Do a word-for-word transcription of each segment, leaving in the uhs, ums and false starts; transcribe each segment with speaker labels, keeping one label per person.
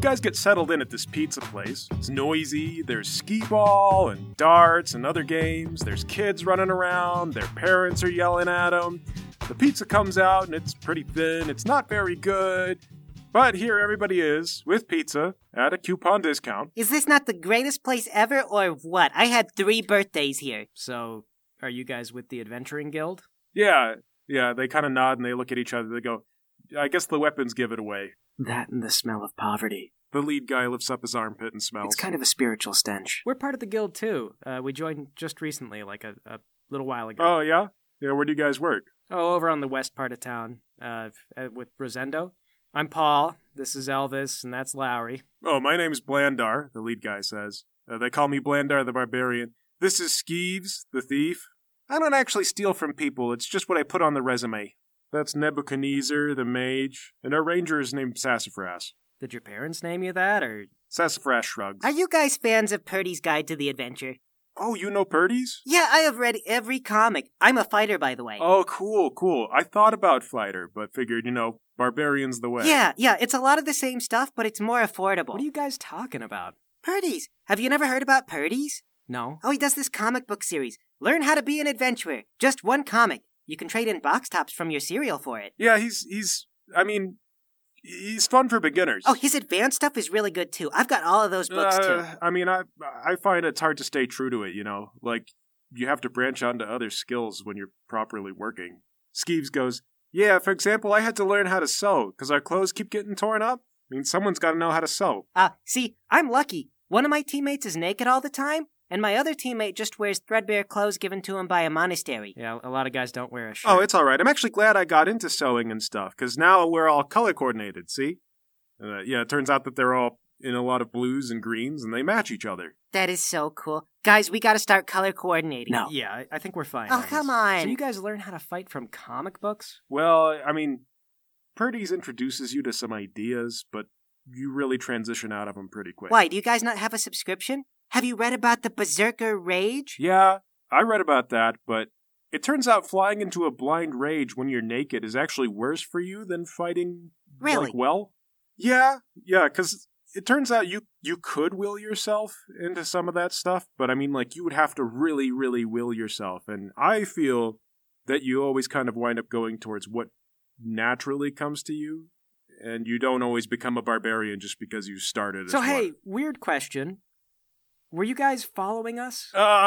Speaker 1: guys get settled in at this pizza place. It's noisy, there's skee-ball and darts and other games, there's kids running around, their parents are yelling at them. The pizza comes out and it's pretty thin, it's not very good, but here everybody is, with pizza, at a coupon discount.
Speaker 2: Is this not the greatest place ever, or what? I had three birthdays here.
Speaker 3: So, are you guys with the Adventuring Guild?
Speaker 1: Yeah, yeah, they kind of nod and they look at each other, they go, I guess the weapons give it away.
Speaker 4: That and the smell of poverty.
Speaker 1: The lead guy lifts up his armpit and smells.
Speaker 4: It's kind of a spiritual stench.
Speaker 3: We're part of the guild, too. Uh, we joined just recently, like a, a little while ago.
Speaker 1: Oh, yeah? Yeah, where do you guys work?
Speaker 3: Oh, over on the west part of town, uh, with Rosendo. I'm Paul, this is Elvis, and that's Lowry.
Speaker 1: Oh, my name's Blandar, the lead guy says. Uh, they call me Blandar the Barbarian. This is Skeeves, the thief. I don't actually steal from people, it's just what I put on the resume. That's Nebuchadnezzar, the mage, and our ranger is named Sassafras.
Speaker 3: Did your parents name you that, or...?
Speaker 1: Sassafras shrugs.
Speaker 2: Are you guys fans of Purdy's Guide to the Adventure?
Speaker 1: Oh, you know Purdy's?
Speaker 2: Yeah, I have read every comic. I'm a fighter, by the way.
Speaker 1: Oh, cool, cool. I thought about fighter, but figured, you know, barbarian's the way.
Speaker 2: Yeah, yeah, it's a lot of the same stuff, but it's more affordable.
Speaker 3: What are you guys talking about?
Speaker 2: Purdy's. Have you never heard about Purdy's?
Speaker 3: No.
Speaker 2: Oh, he does this comic book series. Learn how to be an adventurer. Just one comic. You can trade in box tops from your cereal for it.
Speaker 1: Yeah, he's, he's, I mean, he's fun for beginners.
Speaker 2: Oh, his advanced stuff is really good, too. I've got all of those books,
Speaker 1: uh,
Speaker 2: too.
Speaker 1: I mean, I I find it's hard to stay true to it, you know? Like, you have to branch out into other skills when you're properly working. Skeeves goes, yeah, for example, I had to learn how to sew, because our clothes keep getting torn up. I mean, someone's got to know how to sew.
Speaker 2: Ah, uh, see, I'm lucky. One of my teammates is naked all the time, and my other teammate just wears threadbare clothes given to him by a monastery.
Speaker 3: Yeah, a lot of guys don't wear a shirt.
Speaker 1: Oh, it's all right. I'm actually glad I got into sewing and stuff, because now we're all color-coordinated, see? Uh, yeah, it turns out that they're all in a lot of blues and greens, and they match each other.
Speaker 2: That is so cool. Guys, we gotta start color coordinating.
Speaker 3: No. Yeah, I, I think we're fine.
Speaker 2: Oh, come on.
Speaker 3: So you guys learn how to fight from comic books?
Speaker 1: Well, I mean, Purdy's introduces you to some ideas, but you really transition out of them pretty quick.
Speaker 2: Why, do you guys not have a subscription? Have you read about the Berserker Rage?
Speaker 1: Yeah, I read about that, but it turns out flying into a blind rage when you're naked is actually worse for you than fighting,
Speaker 2: really?
Speaker 1: like, well? Yeah, yeah, because it turns out you, you could will yourself into some of that stuff, but I mean, like, you would have to really, really will yourself, and I feel that you always kind of wind up going towards what naturally comes to you, and you don't always become a barbarian just because you started as
Speaker 3: So,
Speaker 1: one.
Speaker 3: hey, weird question. Were you guys following us?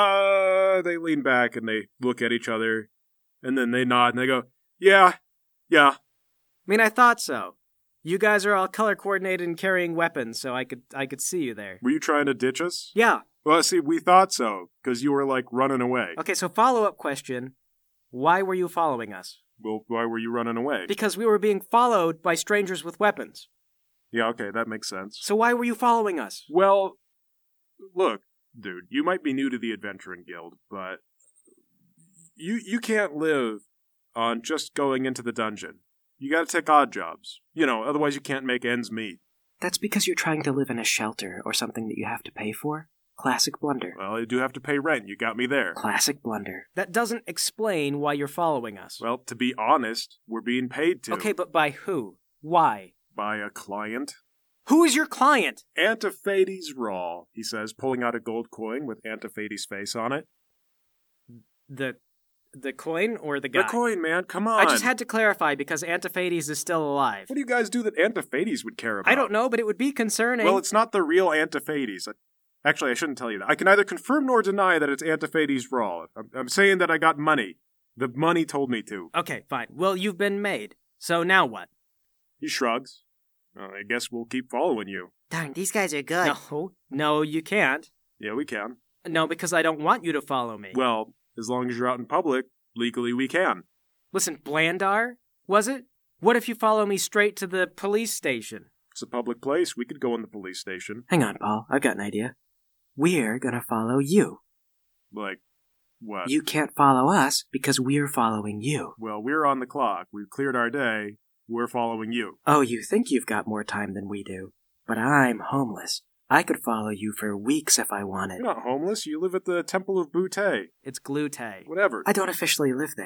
Speaker 1: Uh, they lean back and they look at each other, and then they nod and they go, yeah, yeah.
Speaker 3: I mean, I thought so. You guys are all color-coordinated and carrying weapons, so I could I could see you there.
Speaker 1: Were you trying to ditch us?
Speaker 3: Yeah.
Speaker 1: Well, see, we thought so, because you were, like, running away.
Speaker 3: Okay, so follow-up question. Why were you following us?
Speaker 1: Well, why were you running away?
Speaker 3: Because we were being followed by strangers with weapons.
Speaker 1: Yeah, okay, that makes sense.
Speaker 3: So why were you following us?
Speaker 1: Well, look, dude, you might be new to the Adventuring Guild, but you you can't live on just going into the dungeon. You gotta take odd jobs. You know, otherwise you can't make ends meet.
Speaker 4: That's because you're trying to live in a shelter or something that you have to pay for? Classic blunder.
Speaker 1: Well, you do have to pay rent. You got me there.
Speaker 4: Classic blunder.
Speaker 3: That doesn't explain why you're following us.
Speaker 1: Well, to be honest, we're being paid to.
Speaker 3: Okay, but by who? Why?
Speaker 1: By a client.
Speaker 3: Who is your client?
Speaker 1: Antiphades Raw, he says, pulling out a gold coin with Antiphades' face on it.
Speaker 3: The the coin or the guy?
Speaker 1: The coin, man, come on.
Speaker 3: I just had to clarify because Antiphades is still alive.
Speaker 1: What do you guys do that Antiphades would care about?
Speaker 3: I don't know, but it would be concerning.
Speaker 1: Well, it's not the real Antiphades. Actually, I shouldn't tell you that. I can neither confirm nor deny that it's Antiphades Raw. I'm, I'm saying that I got money. The money told me to.
Speaker 3: Okay, fine. Well, you've been made. So now what?
Speaker 1: He shrugs. Well, I guess we'll keep following you.
Speaker 2: Darn, these guys are good.
Speaker 3: No, no, you can't.
Speaker 1: Yeah, we can.
Speaker 3: No, because I don't want you to follow me.
Speaker 1: Well, as long as you're out in public, legally we can.
Speaker 3: Listen, Blandar, was it? What if you follow me straight to the police station?
Speaker 1: It's a public place. We could go in the police station.
Speaker 4: Hang on, Paul. I've got an idea. We're gonna follow you.
Speaker 1: Like, what?
Speaker 4: You can't follow us because we're following you.
Speaker 1: Well, we're on the clock. We've cleared our day. We're following you.
Speaker 4: Oh, you think you've got more time than we do. But I'm homeless. I could follow you for weeks if I wanted.
Speaker 1: You're not homeless. You live at the Temple of Butte.
Speaker 3: It's Glute.
Speaker 1: Whatever.
Speaker 4: I don't officially live there.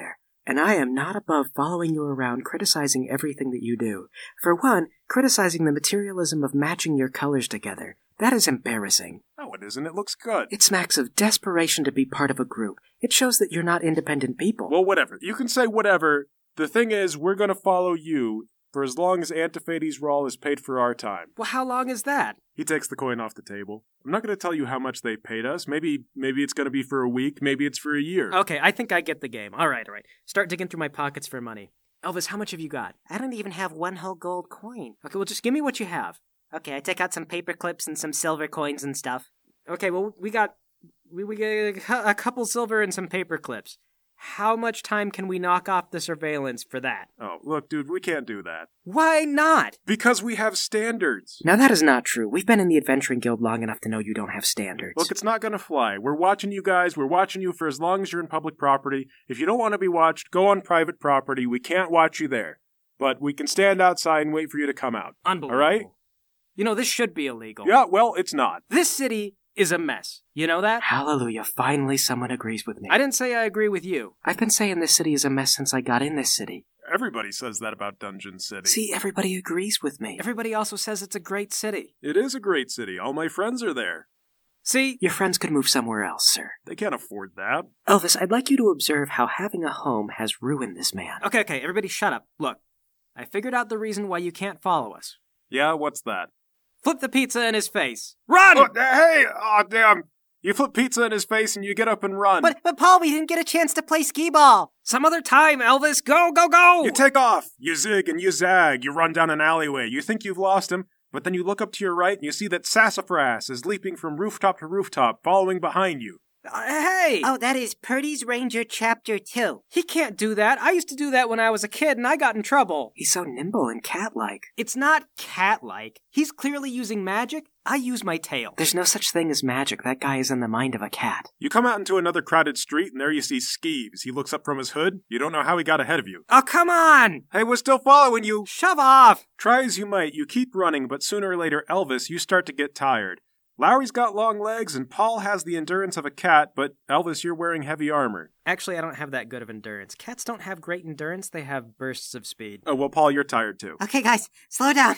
Speaker 4: and I am not above following you around criticizing everything that you do. For one, criticizing the materialism of matching your colors together. That is embarrassing.
Speaker 1: No, it isn't. It looks good.
Speaker 4: It smacks of desperation to be part of a group. It shows that you're not independent people.
Speaker 1: Well, whatever. You can say whatever. The thing is, we're going to follow you for as long as Antiphates Rawl is paid for our time.
Speaker 3: Well, how long is that?
Speaker 1: He takes the coin off the table. I'm not going to tell you how much they paid us. Maybe maybe it's going to be for a week. Maybe it's for a year.
Speaker 3: Okay, I think I get the game. All right, all right. Start digging through my pockets for money. Elvis, how much have you got?
Speaker 2: I don't even have one whole gold coin.
Speaker 3: Okay, well, just give me what you have.
Speaker 2: Okay, I take out some paper clips and some silver coins and stuff.
Speaker 3: Okay, well, we got we, we got a couple silver and some paper clips. How much time can we knock off the surveillance for that?
Speaker 1: Oh, look, dude, we can't do that.
Speaker 3: Why not?
Speaker 1: Because we have standards.
Speaker 4: Now that is not true. We've been in the Adventuring Guild long enough to know you don't have standards.
Speaker 1: Look, it's not going to fly. We're watching you guys. We're watching you for as long as you're in public property. If you don't want to be watched, go on private property. We can't watch you there. But we can stand outside and wait for you to come out.
Speaker 3: Unbelievable.
Speaker 1: All right?
Speaker 3: You know, this should be illegal.
Speaker 1: Yeah, well, it's not.
Speaker 3: This city is a mess. You know that?
Speaker 4: Hallelujah, finally someone agrees with me.
Speaker 3: I didn't say I agree with you.
Speaker 4: I've been saying this city is a mess since I got in this city.
Speaker 1: Everybody says that about Dungeon City.
Speaker 4: See, everybody agrees with me.
Speaker 3: Everybody also says it's a great city.
Speaker 1: It is a great city. All my friends are there.
Speaker 3: See?
Speaker 4: Your friends could move somewhere else, sir.
Speaker 1: They can't afford that.
Speaker 4: Elvis, I'd like you to observe how having a home has ruined this man.
Speaker 3: Okay, okay, everybody shut up. Look, I figured out the reason why you can't follow us.
Speaker 1: Yeah, what's that?
Speaker 3: Flip the pizza in his face. Run!
Speaker 1: Oh, hey! Oh, damn! You flip pizza in his face and you get up and run.
Speaker 2: But, but Paul, we didn't get a chance to play skee ball.
Speaker 3: Some other time, Elvis. Go, go, go!
Speaker 1: You take off. You zig and you zag. You run down an alleyway. You think you've lost him, but then you look up to your right and you see that Sassafras is leaping from rooftop to rooftop, following behind you.
Speaker 3: Uh, hey!
Speaker 2: Oh, that is Purdy's Ranger Chapter two.
Speaker 3: He can't do that. I used to do that when I was a kid and I got in trouble.
Speaker 4: He's so nimble and cat-like.
Speaker 3: It's not cat-like. He's clearly using magic. I use my tail.
Speaker 4: There's no such thing as magic. That guy is in the mind of a cat.
Speaker 1: You come out into another crowded street and there you see Skeeves. He looks up from his hood. You don't know how he got ahead of you.
Speaker 3: Oh, come on!
Speaker 1: Hey, we're still following you.
Speaker 3: Shove off!
Speaker 1: Try as you might, you keep running, but sooner or later, Elvis, you start to get tired. Lowry's got long legs, and Paul has the endurance of a cat, but Elvis, you're wearing heavy armor.
Speaker 3: Actually, I don't have that good of endurance. Cats don't have great endurance, they have bursts of speed.
Speaker 1: Oh, well, Paul, you're tired too.
Speaker 2: Okay, guys, slow down.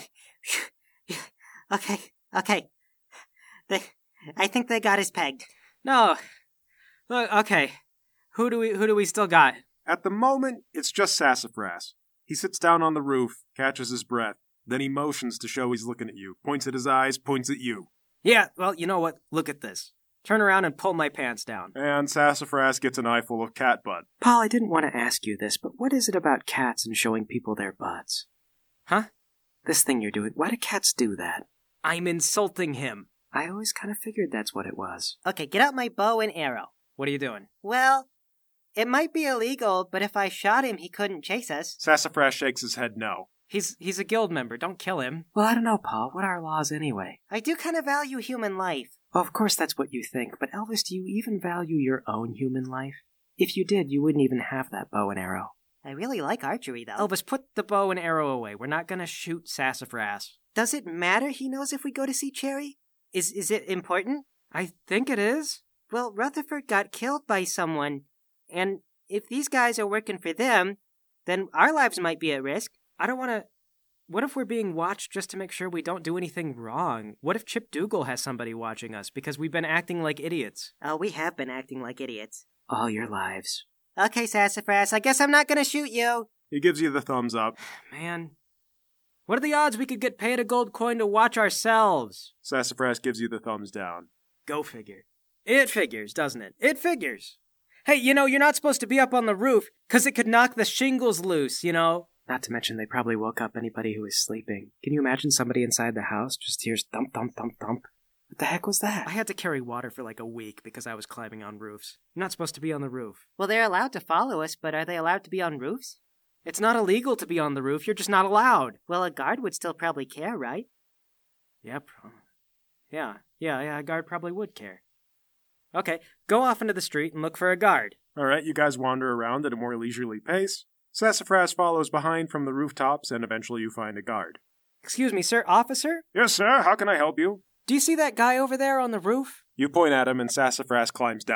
Speaker 2: okay, okay. They, I think they got us pegged.
Speaker 3: No. Look, okay. Who do we who do we still got?
Speaker 1: At the moment, it's just Sassafras. He sits down on the roof, catches his breath, then he motions to show he's looking at you, points at his eyes, points at you.
Speaker 3: Yeah, well, you know what? Look at this. Turn around and pull my pants down.
Speaker 1: And Sassafras gets an eyeful of cat butt.
Speaker 4: Paul, I didn't want to ask you this, but what is it about cats and showing people their butts?
Speaker 3: Huh?
Speaker 4: This thing you're doing, why do cats do that?
Speaker 3: I'm insulting him.
Speaker 4: I always kind of figured that's what it was.
Speaker 2: Okay, get out my bow and arrow.
Speaker 3: What are you doing?
Speaker 2: Well, it might be illegal, but if I shot him, he couldn't chase us.
Speaker 1: Sassafras shakes his head no.
Speaker 3: He's he's a guild member. Don't kill him.
Speaker 4: Well, I don't know, Paul. What are laws anyway?
Speaker 2: I do kind of value human life.
Speaker 4: Well, of course that's what you think, but Elvis, do you even value your own human life? If you did, you wouldn't even have that bow and arrow.
Speaker 2: I really like archery, though.
Speaker 3: Elvis, put the bow and arrow away. We're not gonna shoot Sassafras.
Speaker 2: Does it matter he knows if we go to see Cherry? Is is it important?
Speaker 3: I think it is.
Speaker 2: Well, Rutherford got killed by someone, and if these guys are working for them, then our lives might be at risk.
Speaker 3: I don't want to... What if we're being watched just to make sure we don't do anything wrong? What if Chip Dougal has somebody watching us because we've been acting like idiots?
Speaker 2: Oh, we have been acting like idiots.
Speaker 4: All your lives.
Speaker 2: Okay, Sassafras, I guess I'm not gonna shoot you.
Speaker 1: He gives you the thumbs up.
Speaker 3: Man, what are the odds we could get paid a gold coin to watch ourselves?
Speaker 1: Sassafras gives you the thumbs down.
Speaker 3: Go figure. It figures, doesn't it? It figures. Hey, you know, you're not supposed to be up on the roof, because it could knock the shingles loose, you know?
Speaker 4: Not to mention they probably woke up anybody who was sleeping. Can you imagine somebody inside the house just hears thump, thump, thump, thump? What the heck was that?
Speaker 3: I had to carry water for like a week because I was climbing on roofs. You're not supposed to be on the roof.
Speaker 2: Well, they're allowed to follow us, but are they allowed to be on roofs?
Speaker 3: It's not illegal to be on the roof, you're just not allowed.
Speaker 2: Well, a guard would still probably care, right?
Speaker 3: Yep. Yeah, yeah, yeah, a guard probably would care. Okay, go off into the street and look for a guard.
Speaker 1: All right, you guys wander around at a more leisurely pace. Sassafras follows behind from the rooftops, and eventually you find a guard.
Speaker 3: Excuse me, sir, officer?
Speaker 1: Yes, sir, how can I help you?
Speaker 3: Do you see that guy over there on the roof?
Speaker 1: You point at him, and Sassafras climbs down.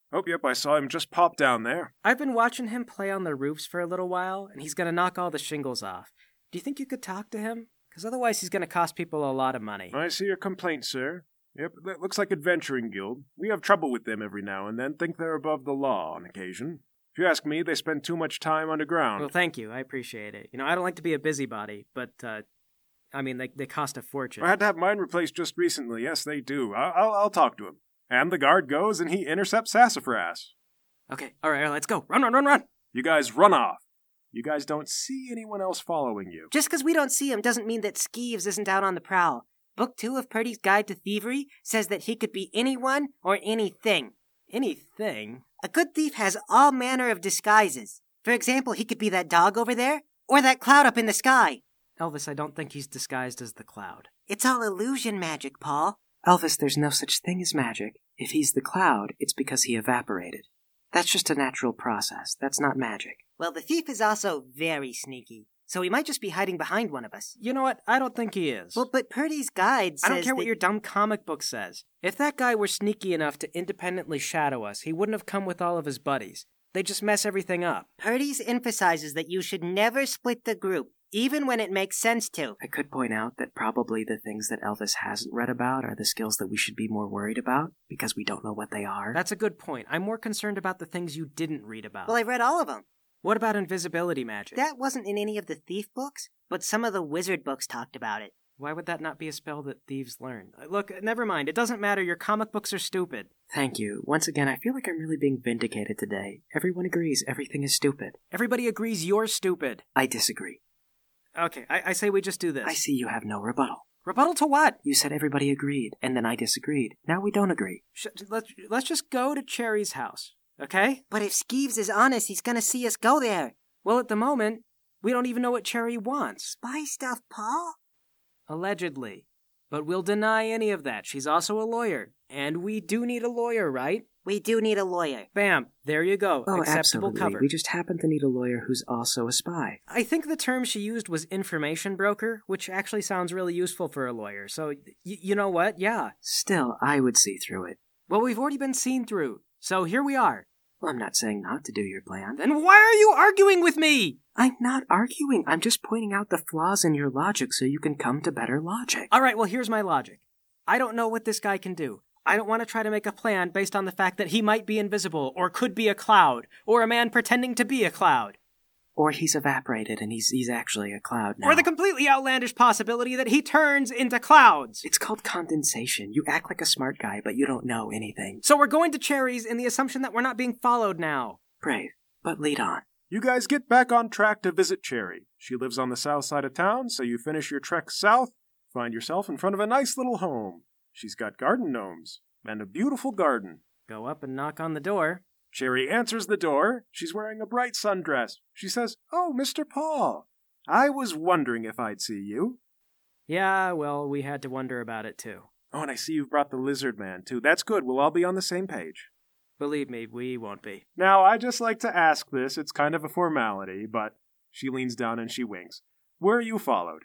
Speaker 1: Oh, yep, I saw him just pop down there.
Speaker 3: I've been watching him play on the roofs for a little while, and he's gonna knock all the shingles off. Do you think you could talk to him? Because otherwise he's gonna cost people a lot of money.
Speaker 1: I see your complaint, sir. Yep, that looks like Adventuring Guild. We have trouble with them every now and then, think they're above the law on occasion. If you ask me, they spend too much time underground.
Speaker 3: Well, thank you. I appreciate it. You know, I don't like to be a busybody, but, uh, I mean, they, they cost a fortune.
Speaker 1: I had to have mine replaced just recently. Yes, they do. I- I'll, I'll talk to him. And the guard goes, and he intercepts Sassafras.
Speaker 3: Okay, all right, all right, let's go. Run, run, run, run!
Speaker 1: You guys run off. You guys don't see anyone else following you.
Speaker 2: Just because we don't see him doesn't mean that Skeeves isn't out on the prowl. Book two of Purdy's Guide to Thievery says that he could be anyone or anything.
Speaker 3: Anything?
Speaker 2: A good thief has all manner of disguises. For example, he could be that dog over there, or that cloud up in the sky.
Speaker 3: Elvis, I don't think he's disguised as the cloud.
Speaker 2: It's all illusion magic, Paul.
Speaker 4: Elvis, there's no such thing as magic. If he's the cloud, it's because he evaporated. That's just a natural process. That's not magic.
Speaker 2: Well, the thief is also very sneaky, so he might just be hiding behind one of us.
Speaker 3: You know what? I don't think he is.
Speaker 2: Well, but Purdy's Guide says
Speaker 3: I don't care
Speaker 2: that...
Speaker 3: what your dumb comic book says. If that guy were sneaky enough to independently shadow us, he wouldn't have come with all of his buddies. They'd just mess everything up.
Speaker 2: Purdy's emphasizes that you should never split the group, even when it makes sense to.
Speaker 4: I could point out that probably the things that Elvis hasn't read about are the skills that we should be more worried about, because we don't know what they are.
Speaker 3: That's a good point. I'm more concerned about the things you didn't read about.
Speaker 2: Well, I read all of them.
Speaker 3: What about invisibility magic?
Speaker 2: That wasn't in any of the thief books, but some of the wizard books talked about it.
Speaker 3: Why would that not be a spell that thieves learn? Look, never mind. It doesn't matter. Your comic books are stupid.
Speaker 4: Thank you. Once again, I feel like I'm really being vindicated today. Everyone agrees everything is stupid.
Speaker 3: Everybody agrees you're stupid.
Speaker 4: I disagree.
Speaker 3: Okay, I, I say we just do this.
Speaker 4: I see you have no rebuttal.
Speaker 3: Rebuttal to what?
Speaker 4: You said everybody agreed, and then I disagreed. Now we don't agree.
Speaker 3: Sh- let's, let's just go to Cherry's house, okay?
Speaker 2: But if Skeeves is honest, he's gonna see us go there.
Speaker 3: Well, at the moment, we don't even know what Cherry wants.
Speaker 2: Spy stuff, Paul?
Speaker 3: Allegedly. But we'll deny any of that. She's also a lawyer. And we do need a lawyer, right?
Speaker 2: We do need a lawyer.
Speaker 3: Bam. There you go.
Speaker 4: Oh,
Speaker 3: Acceptable
Speaker 4: absolutely.
Speaker 3: cover.
Speaker 4: We just happen to need a lawyer who's also a spy.
Speaker 3: I think the term she used was information broker, which actually sounds really useful for a lawyer. So, y- you know what? Yeah.
Speaker 4: Still, I would see through it.
Speaker 3: Well, we've already been seen through. So here we are.
Speaker 4: Well, I'm not saying not to do your plan.
Speaker 3: Then why are you arguing with me?
Speaker 4: I'm not arguing. I'm just pointing out the flaws in your logic so you can come to better logic.
Speaker 3: All right, well, here's my logic. I don't know what this guy can do. I don't want to try to make a plan based on the fact that he might be invisible, or could be a cloud, or a man pretending to be a cloud.
Speaker 4: Or he's evaporated and he's he's actually a cloud now.
Speaker 3: Or the completely outlandish possibility that he turns into clouds.
Speaker 4: It's called condensation. You act like a smart guy, but you don't know anything.
Speaker 3: So we're going to Cherry's in the assumption that we're not being followed now.
Speaker 4: Brave, but lead on.
Speaker 1: You guys get back on track to visit Cherry. She lives on the south side of town, so you finish your trek south, find yourself in front of a nice little home. She's got garden gnomes, and a beautiful garden.
Speaker 3: Go up and knock on the door.
Speaker 1: Cherry answers the door. She's wearing a bright sundress. She says, "Oh, Mister Paul, I was wondering if I'd see you."
Speaker 3: Yeah, well, we had to wonder about it too.
Speaker 1: Oh, and I see you've brought the lizard man, too. That's good. We'll all be on the same page.
Speaker 3: Believe me, we won't be.
Speaker 1: Now, I just like to ask this. It's kind of a formality, but she leans down and she winks. Were you followed?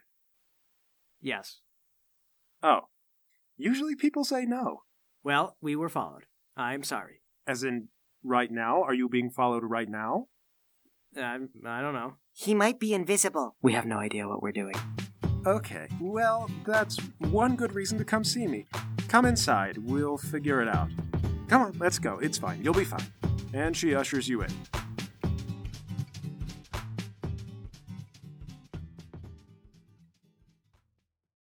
Speaker 3: Yes.
Speaker 1: Oh. Usually people say no.
Speaker 3: Well, we were followed. I'm sorry.
Speaker 1: As in, right now? Are you being followed right now?
Speaker 3: I, I don't know.
Speaker 2: He might be invisible.
Speaker 4: We have no idea what we're doing.
Speaker 1: Okay, well, that's one good reason to come see me. Come inside. We'll figure it out. Come on, let's go. It's fine. You'll be fine. And she ushers you in.